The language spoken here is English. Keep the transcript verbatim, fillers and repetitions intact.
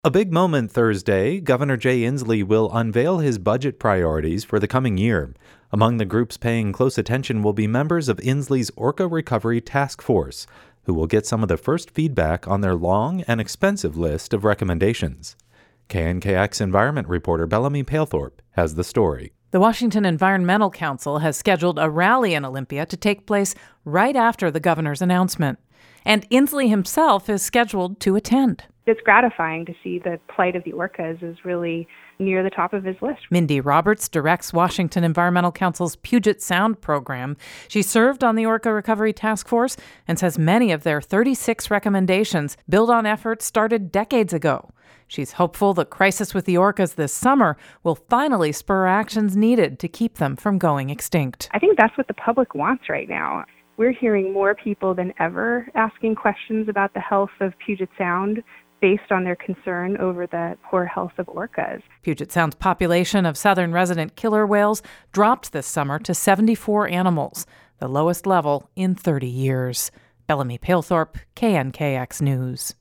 A big moment Thursday, Governor Jay Inslee will unveil his budget priorities for the coming year. Among the groups paying close attention will be members of Inslee's Orca Recovery Task Force, who will get some of the first feedback on their long and expensive list of recommendations. K N K X environment reporter Bellamy Palethorpe has the story. The Washington Environmental Council has scheduled a rally in Olympia to take place right after the governor's announcement. And Inslee himself is scheduled to attend. It's gratifying to see the plight of the orcas is really near the top of his list. Mindy Roberts directs Washington Environmental Council's Puget Sound program. She served on the Orca Recovery Task Force and says many of their thirty-six recommendations build on efforts started decades ago. She's hopeful the crisis with the orcas this summer will finally spur actions needed to keep them from going extinct. I think that's what the public wants right now. We're hearing more people than ever asking questions about the health of Puget Sound based on their concern over the poor health of orcas. Puget Sound's population of southern resident killer whales dropped this summer to seventy-four animals, the lowest level in thirty years. Bellamy Palethorpe, K N K X News.